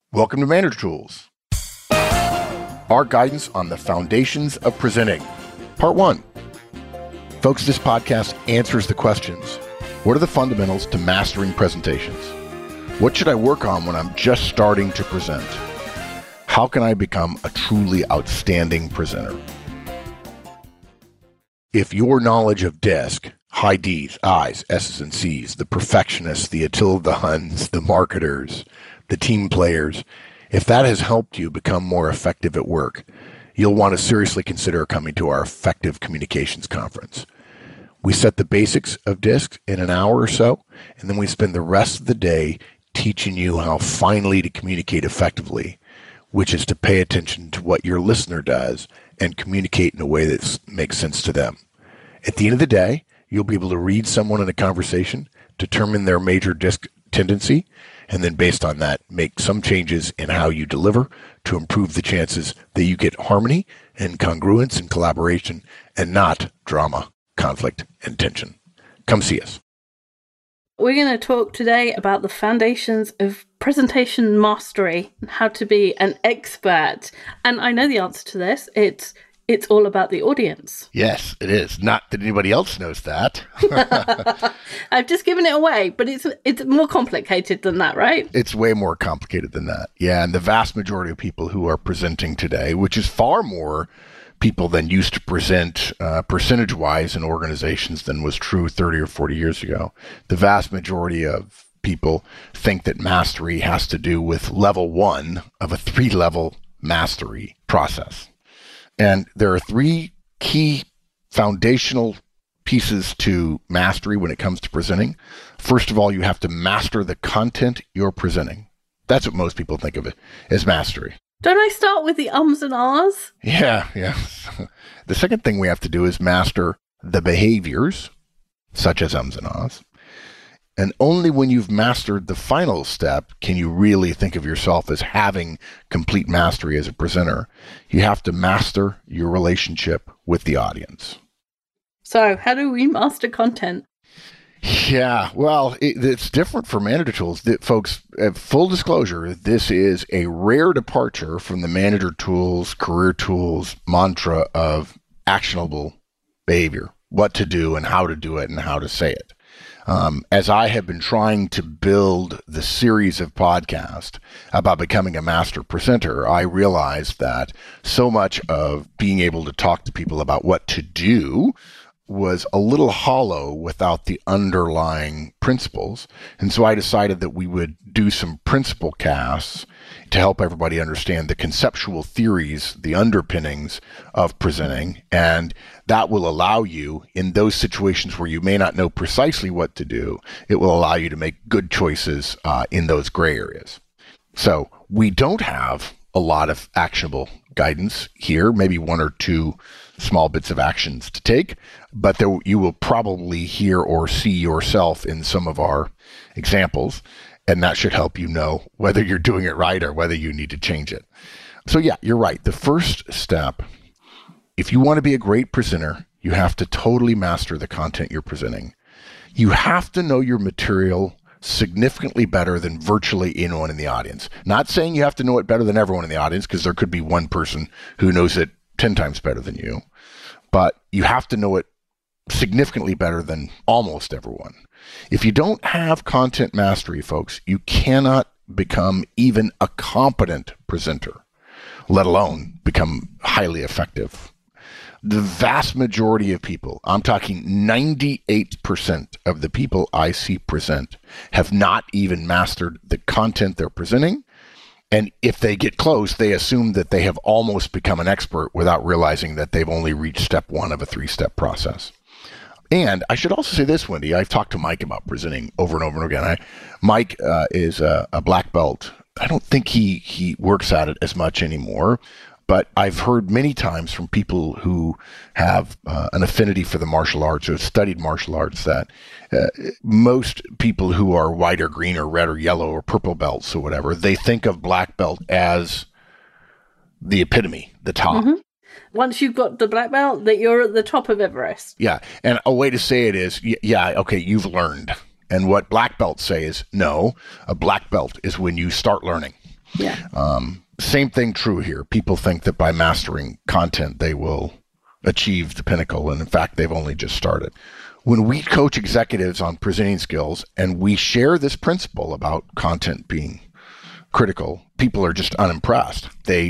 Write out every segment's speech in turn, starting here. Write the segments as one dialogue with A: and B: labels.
A: Welcome to Manager Tools, our guidance on the foundations of presenting. Part 1. Folks, this podcast answers the questions. What are the fundamentals to mastering presentations? What should I work on when I'm just starting to present? How can I become a truly outstanding presenter? If your knowledge of DISC, high D's, I's, S's, and C's, the perfectionists, the Attila the Huns, the marketers, the team players, if that has helped you become more effective at work, you'll want to seriously consider coming to our Effective Communications Conference. We set the basics of DISC in an hour or so, and then we spend the rest of the day teaching you how finally to communicate effectively, which is to pay attention to what your listener does and communicate in a way that makes sense to them. At the end of the day, you'll be able to read someone in a conversation, determine their major DISC tendency, and then based on that, make some changes in how you deliver to improve the chances that you get harmony and congruence and collaboration and not drama, conflict, and tension. Come see us.
B: We're going to talk today about the foundations of presentation mastery and how to be an expert. And I know the answer to this. It's all about the audience.
A: Yes, it is. Not that anybody else knows that.
B: I've just given it away, but it's more complicated than that, right?
A: It's way more complicated than that. Yeah, and the vast majority of people who are presenting today, which is far more people than used to present percentage-wise in organizations than was true 30 or 40 years ago. The vast majority of people think that mastery has to do with level 1 of a 3-level mastery process. And there are 3 key foundational pieces to mastery when it comes to presenting. First of all, you have to master the content you're presenting. That's what most people think of it as mastery.
B: Don't I start with the ums and ahs?
A: Yeah. The second thing we have to do is master the behaviors, such as ums and ahs. And only when you've mastered the final step can you really think of yourself as having complete mastery as a presenter. You have to master your relationship with the audience.
B: So how do we master content?
A: Yeah, well, it's different for Manager Tools. Folks, full disclosure, this is a rare departure from the Manager Tools, Career Tools mantra of actionable behavior, what to do and how to do it and how to say it. As I have been trying to build the series of podcasts about becoming a master presenter, I realized that so much of being able to talk to people about what to do was a little hollow without the underlying principles. And so I decided that we would do some principle casts to help everybody understand the conceptual theories, the underpinnings of presenting. And that will allow you, in those situations where you may not know precisely what to do, it will allow you to make good choices in those gray areas. So we don't have a lot of actionable guidance here, maybe 1 or 2 small bits of actions to take, but you will probably hear or see yourself in some of our examples, and that should help you know whether you're doing it right or whether you need to change it. So yeah, you're right. The first step, if you want to be a great presenter, you have to totally master the content you're presenting. You have to know your material significantly better than virtually anyone in the audience. Not saying you have to know it better than everyone in the audience, because there could be one person who knows it 10 times better than you, but you have to know it significantly better than almost everyone. If you don't have content mastery, folks, you cannot become even a competent presenter, let alone become highly effective. The vast majority of people, I'm talking 98% of the people I see present, have not even mastered the content they're presenting. And if they get close, they assume that they have almost become an expert without realizing that they've only reached step 1 of a 3-step process. And I should also say this, Wendy, I've talked to Mike about presenting over and over and again. Mike is a black belt. I don't think he works at it as much anymore, but I've heard many times from people who have an affinity for the martial arts or have studied martial arts that most people who are white or green or red or yellow or purple belts or whatever, they think of black belt as the epitome, the top.
B: Mm-hmm. Once you've got the black belt, that you're at the top of Everest.
A: Yeah. And a way to say it is, yeah, okay, you've learned. And what black belts say is, no, a black belt is when you start learning.
B: Yeah.
A: Same thing true here. People think that by mastering content, they will achieve the pinnacle. And in fact, they've only just started. When we coach executives on presenting skills and we share this principle about content being critical, people are just unimpressed. They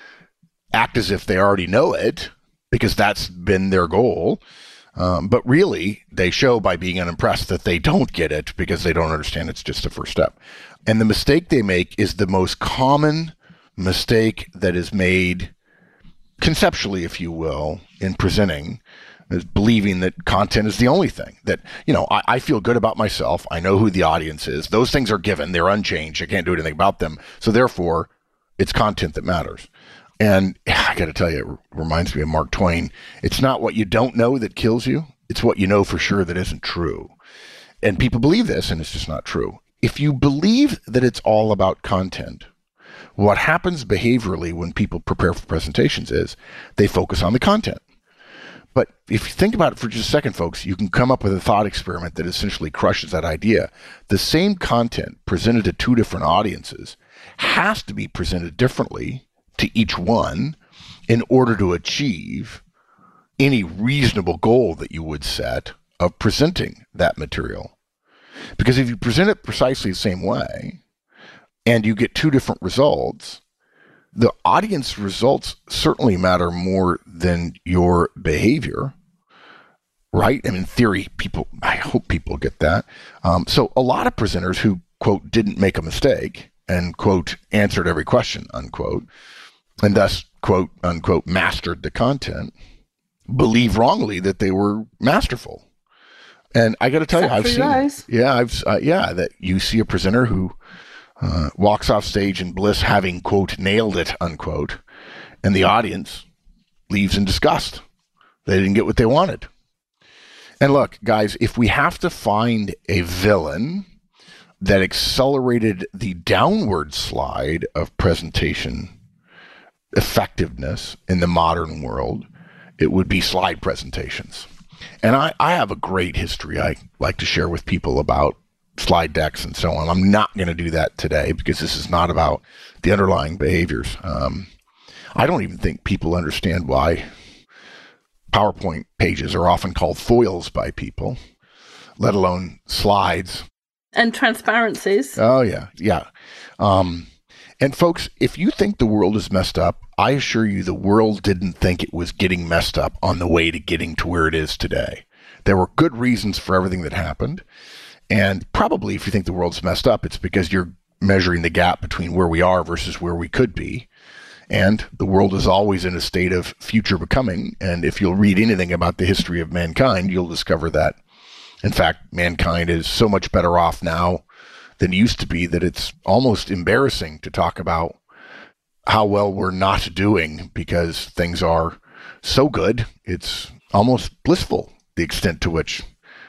A: act as if they already know it because that's been their goal. But really, they show by being unimpressed that they don't get it because they don't understand it's just the first step. And the mistake they make is the most common mistake that is made conceptually, if you will, in presenting, is believing that content is the only thing. That, I feel good about myself. I know who the audience is. Those things are given. They're unchanged. I can't do anything about them. So therefore, it's content that matters. And I got to tell you, it reminds me of Mark Twain. It's not what you don't know that kills you. It's what you know for sure that isn't true. And people believe this, and it's just not true. If you believe that it's all about content, what happens behaviorally when people prepare for presentations is they focus on the content. But if you think about it for just a second, folks, you can come up with a thought experiment that essentially crushes that idea. The same content presented to two different audiences has to be presented differently to each one in order to achieve any reasonable goal that you would set of presenting that material. Because if you present it precisely the same way and you get two different results, the audience results certainly matter more than your behavior, right? And in theory, I hope people get that. So a lot of presenters who, quote, didn't make a mistake and, quote, answered every question, unquote, and thus, quote, unquote, mastered the content, believe wrongly that they were masterful. And I got to tell you, I've seen it. Yeah, that you see a presenter who walks off stage in bliss having, quote, nailed it, unquote, and the audience leaves in disgust. They didn't get what they wanted. And look, guys, if we have to find a villain that accelerated the downward slide of presentation effectiveness in the modern world, it would be slide presentations. And I have a great history I like to share with people about slide decks and so on. I'm not going to do that today because this is not about the underlying behaviors. I don't even think people understand why PowerPoint pages are often called foils by people, let alone slides.
B: And transparencies.
A: Oh, yeah. And folks, if you think the world is messed up, I assure you the world didn't think it was getting messed up on the way to getting to where it is today. There were good reasons for everything that happened. And probably if you think the world's messed up, it's because you're measuring the gap between where we are versus where we could be. And the world is always in a state of future becoming. And if you'll read anything about the history of mankind, you'll discover that, in fact, mankind is so much better off now than it used to be that it's almost embarrassing to talk about how well we're not doing because things are so good. It's almost blissful, the extent to which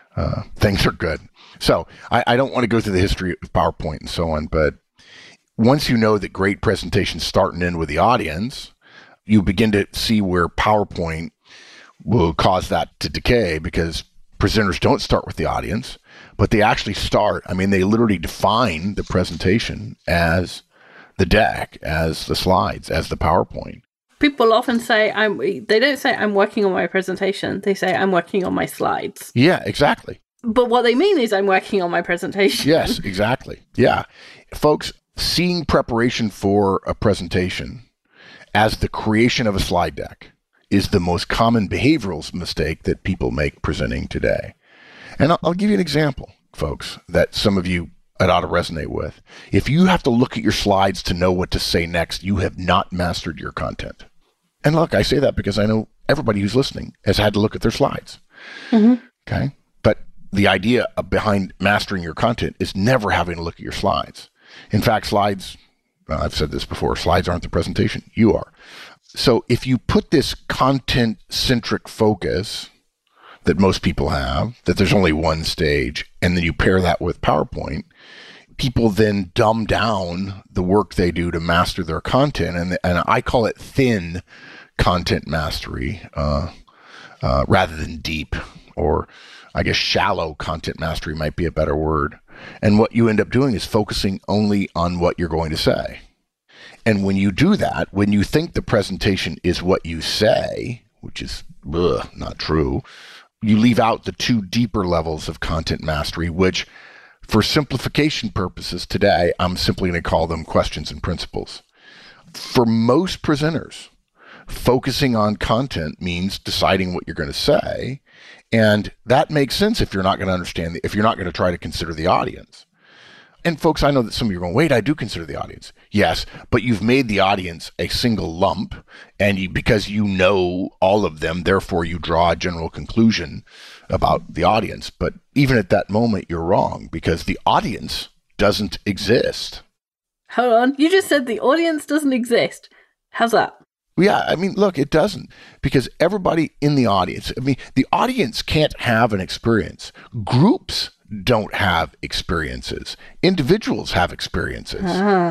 A: things are good. So I don't want to go through the history of PowerPoint and so on, but once you know that great presentations start and end with the audience, you begin to see where PowerPoint will cause that to decay because presenters don't start with the audience, but they actually start. I mean, they literally define the presentation as the deck, as the slides, as the PowerPoint.
B: People often say, they don't say I'm working on my presentation. They say I'm working on my slides.
A: Yeah, exactly.
B: But what they mean is I'm working on my presentation.
A: Yes, exactly. Yeah. Folks, seeing preparation for a presentation as the creation of a slide deck is the most common behavioral mistake that people make presenting today. And I'll give you an example, folks, that some of you it ought to resonate with. If you have to look at your slides to know what to say next, you have not mastered your content. And look, I say that because I know everybody who's listening has had to look at their slides. Mm-hmm. Okay. But the idea behind mastering your content is never having to look at your slides. In fact, slides, I've said this before, slides aren't the presentation. You are. So if you put this content-centric focus that most people have, that there's only one stage, and then you pair that with PowerPoint, people then dumb down the work they do to master their content. And I call it thin content mastery rather than deep, or I guess shallow content mastery might be a better word. And what you end up doing is focusing only on what you're going to say. And when you do that, when you think the presentation is what you say, which is not true, you leave out the two deeper levels of content mastery, which for simplification purposes today, I'm simply going to call them questions and principles. For most presenters, focusing on content means deciding what you're going to say. And that makes sense if you're not going to understand, if you're not going to try to consider the audience. And folks, I know that some of you are going, wait, I do consider the audience. Yes, but you've made the audience a single lump, and because you know all of them, therefore you draw a general conclusion about the audience. But even at that moment, you're wrong, because the audience doesn't exist.
B: Hold on. You just said the audience doesn't exist. How's that?
A: Yeah, I mean, look, it doesn't, because everybody in the audience, the audience can't have an experience. Groups don't have experiences. Individuals have experiences.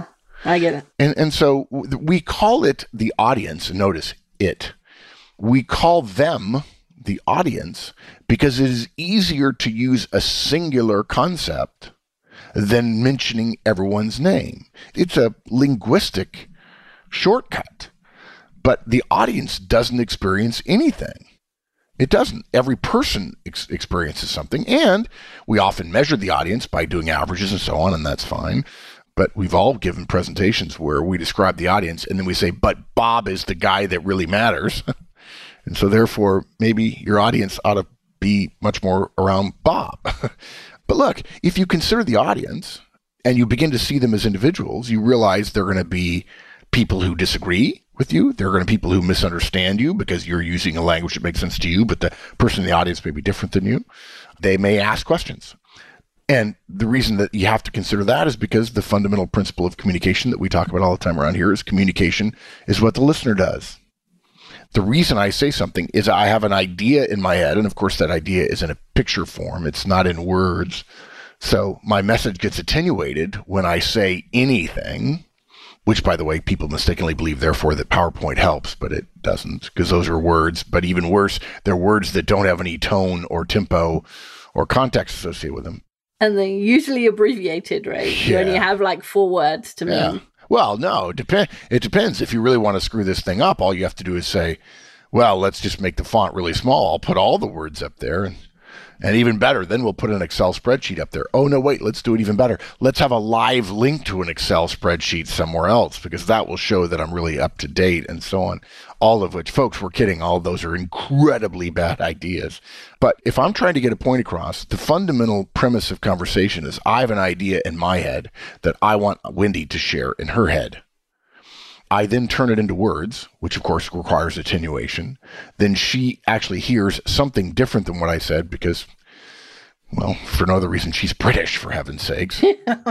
B: I get it.
A: And so we call it the audience. Notice it. We call them the audience because it is easier to use a singular concept than mentioning everyone's name. It's a linguistic shortcut. But the audience doesn't experience anything. It doesn't. Every person experiences something, and we often measure the audience by doing averages and so on, and that's fine. But we've all given presentations where we describe the audience, and then we say, but Bob is the guy that really matters. And so therefore, maybe your audience ought to be much more around Bob. But look, if you consider the audience and you begin to see them as individuals, you realize they're going to be people who disagree with you. There are going to be people who misunderstand you because you're using a language that makes sense to you, but the person in the audience may be different than you. They may ask questions. And the reason that you have to consider that is because the fundamental principle of communication that we talk about all the time around here is communication is what the listener does. The reason I say something is I have an idea in my head, and of course that idea is in a picture form. It's not in words. So my message gets attenuated when I say anything, which, by the way, people mistakenly believe, therefore, that PowerPoint helps, but it doesn't, because those are words. But even worse, they're words that don't have any tone or tempo or context associated with them.
B: And they're usually abbreviated, right?
A: Yeah.
B: You only have like 4 words to mean.
A: Well, no, it depends. If you really want to screw this thing up, all you have to do is say, well, let's just make the font really small. I'll put all the words up there. And even better, then we'll put an Excel spreadsheet up there. Oh, no, wait, let's do it even better. Let's have a live link to an Excel spreadsheet somewhere else, because that will show that I'm really up to date and so on. All of which, folks, we're kidding. All of those are incredibly bad ideas. But if I'm trying to get a point across, the fundamental premise of conversation is I have an idea in my head that I want Wendy to share in her head. I then turn it into words, which of course requires attenuation. Then she actually hears something different than what I said because, well, for no other reason, she's British, for heaven's sakes.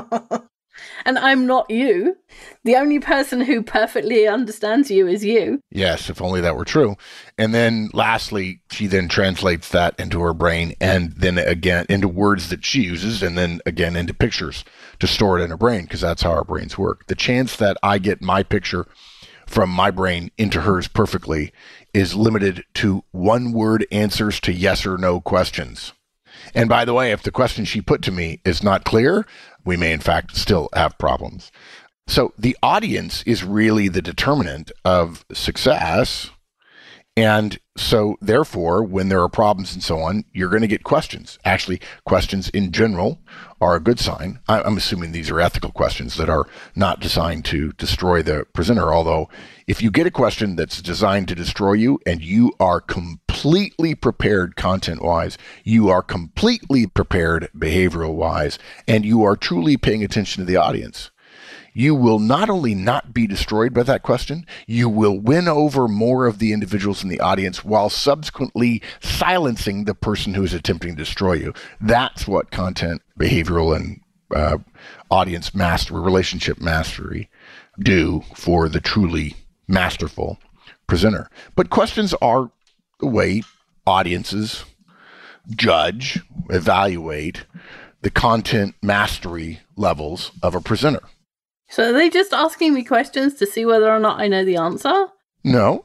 B: And I'm not you. The only person who perfectly understands you is you.
A: Yes, if only that were true. And then lastly, she then translates that into her brain and then again into words that she uses and then again into pictures to store it in her brain, because that's how our brains work. The chance that I get my picture from my brain into hers perfectly is limited to 1-word answers to yes or no questions. And by the way, if the question she put to me is not clear, we may in fact still have problems. So the audience is really the determinant of success. And so therefore, when there are problems and so on, you're going to get questions. Actually, questions in general are a good sign. I'm assuming these are ethical questions that are not designed to destroy the presenter. Although if you get a question that's designed to destroy you and you are completely prepared content-wise, you are completely prepared behavioral-wise, and you are truly paying attention to the audience, you will not only not be destroyed by that question, you will win over more of the individuals in the audience while subsequently silencing the person who is attempting to destroy you. That's what content, behavioral, and audience mastery, relationship mastery do for the truly masterful presenter. But questions are the way audiences judge, evaluate the content mastery levels of a presenter.
B: So are they just asking me questions to see whether or not I know the answer?
A: No.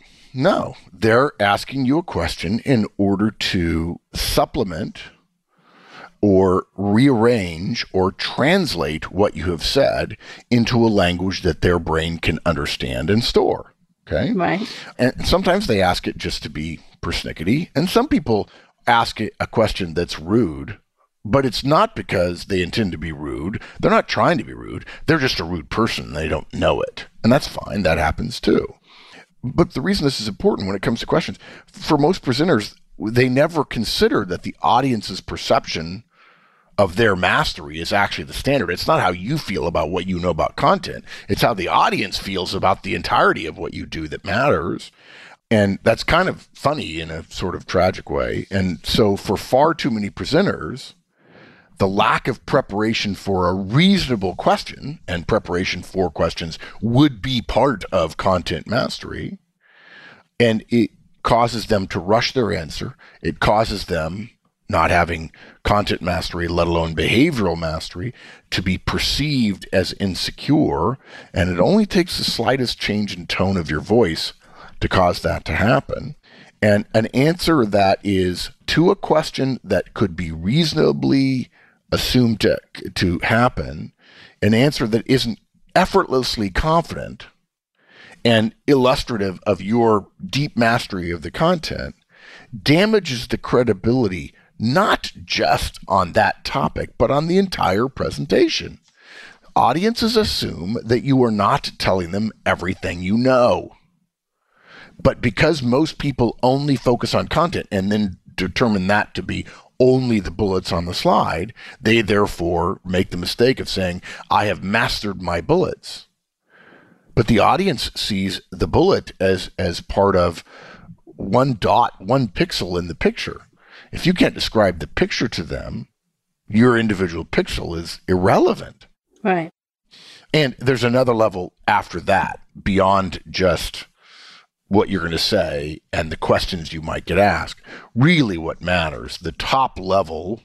A: They're asking you a question in order to supplement or rearrange or translate what you have said into a language that their brain can understand and store. Okay?
B: Right.
A: And sometimes they ask it just to be persnickety, and some people ask it a question that's rude, but it's not because they intend to be rude. They're not trying to be rude. They're just a rude person. They don't know it. And that's fine. That happens too. But the reason this is important when it comes to questions, for most presenters, they never consider that the audience's perception of their mastery is actually the standard. It's not how you feel about what you know about content. It's how the audience feels about the entirety of what you do that matters. And that's kind of funny in a sort of tragic way. And so for far too many presenters, the lack of preparation for a reasonable question, and preparation for questions would be part of content mastery, and it causes them to rush their answer. It causes them, not having content mastery, let alone behavioral mastery, to be perceived as insecure. And it only takes the slightest change in tone of your voice to cause that to happen. And an answer that is to a question that could be reasonably assumed to happen, an answer that isn't effortlessly confident and illustrative of your deep mastery of the content, damages the credibility not just on that topic, but on the entire presentation. Audiences assume that you are not telling them everything you know. But because most people only focus on content and then determine that to be only the bullets on the slide, they therefore make the mistake of saying, I have mastered my bullets. But the audience sees the bullet as part of one dot, one pixel in the picture. If you can't describe the picture to them, your individual pixel is irrelevant.
B: Right.
A: And there's another level after that, beyond just what you're going to say and the questions you might get asked. Really what matters, the top level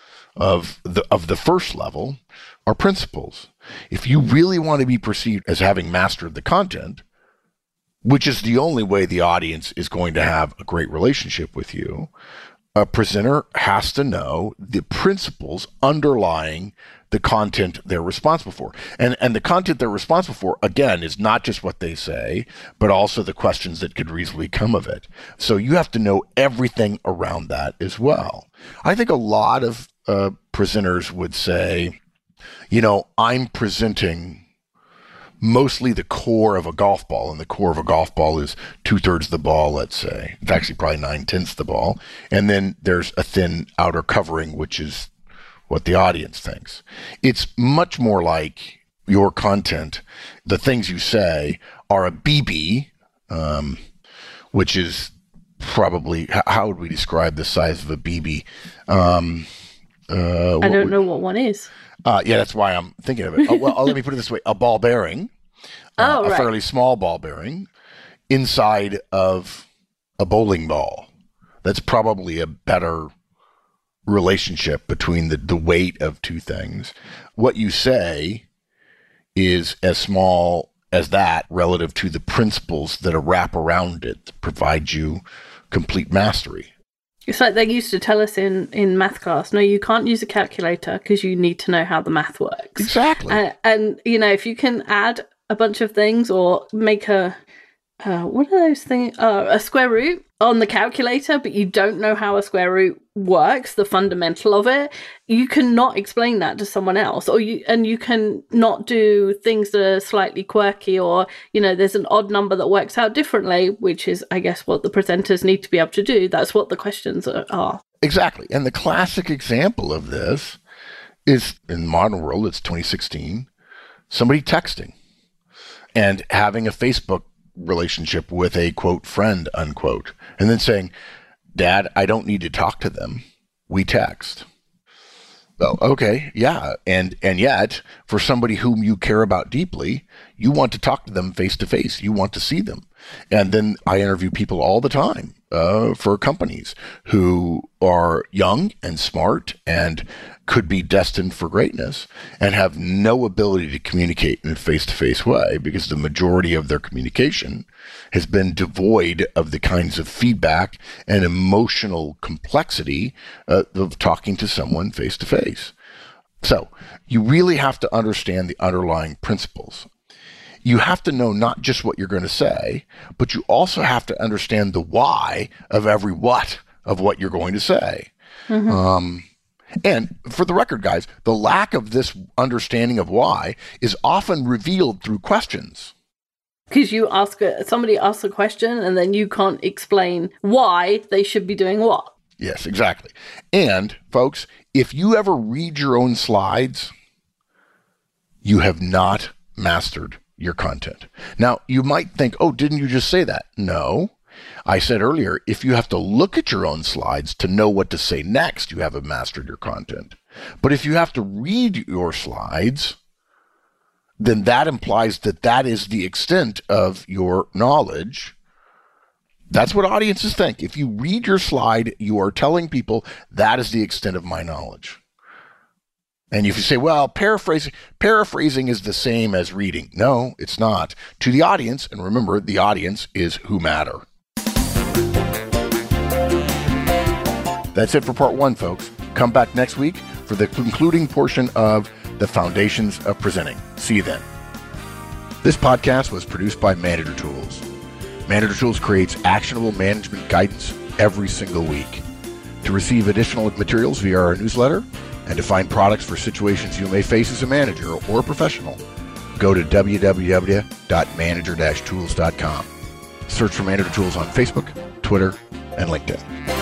A: of the first level, are principles. If you really want to be perceived as having mastered the content, which is the only way the audience is going to have a great relationship with you, a presenter has to know the principles underlying the content they're responsible for. And the content they're responsible for, again, is not just what they say, but also the questions that could reasonably come of it. So you have to know everything around that as well. I think a lot of presenters would say, I'm presenting mostly the core of a golf ball, and the core of a golf ball is 2/3 the ball, let's say. It's actually probably 9/10 the ball. And then there's a thin outer covering, which is what the audience thinks. It's much more like your content, the things you say, are a BB, which is probably, how would we describe the size of a BB? I
B: don't know what one is.
A: Yeah, that's why I'm thinking of it. Well, let me put it this way. A ball bearing, a fairly small ball bearing, inside of a bowling ball. That's probably a better relationship between the weight of two things. What you say is as small as that relative to the principles that wrap around it that provide you complete mastery.
B: It's like they used to tell us in math class, no, you can't use a calculator because you need to know how the math works.
A: Exactly.
B: And if you can add a bunch of things or make a square root on the calculator, but you don't know how a square root works, the fundamental of it, you cannot explain that to someone else, and you can not do things that are slightly quirky, or there's an odd number that works out differently, which is, I guess, what the presenters need to be able to do. That's what the questions are.
A: Exactly. And the classic example of this is, in the modern world, it's 2016, somebody texting and having a Facebook relationship with a, quote, friend, unquote, and then saying, Dad, I don't need to talk to them. We text. Oh, okay, yeah. And yet, for somebody whom you care about deeply, you want to talk to them face to face. You want to see them. And then I interview people all the time for companies who are young and smart and could be destined for greatness and have no ability to communicate in a face-to-face way because the majority of their communication has been devoid of the kinds of feedback and emotional complexity of talking to someone face-to-face. So you really have to understand the underlying principles. You have to know not just what you're going to say, but you also have to understand the why of every what of what you're going to say. Mm-hmm. And for the record, guys, the lack of this understanding of why is often revealed through questions.
B: Because somebody asks a question and then you can't explain why they should be doing what.
A: Yes, exactly. And folks, if you ever read your own slides, you have not mastered your content. Now, you might think, oh, didn't you just say that? No. I said earlier, if you have to look at your own slides to know what to say next, you haven't mastered your content. But if you have to read your slides, then that implies that that is the extent of your knowledge. That's what audiences think. If you read your slide, you are telling people that is the extent of my knowledge. And if you say, well, paraphrasing is the same as reading. No, it's not. To the audience, and remember, the audience is who matter. That's it for part 1, folks. Come back next week for the concluding portion of the Foundations of Presenting. See you then. This podcast was produced by Manager Tools. Manager Tools creates actionable management guidance every single week. To receive additional materials via our newsletter and to find products for situations you may face as a manager or a professional, go to www.manager-tools.com. Search for Manager Tools on Facebook, Twitter, and LinkedIn.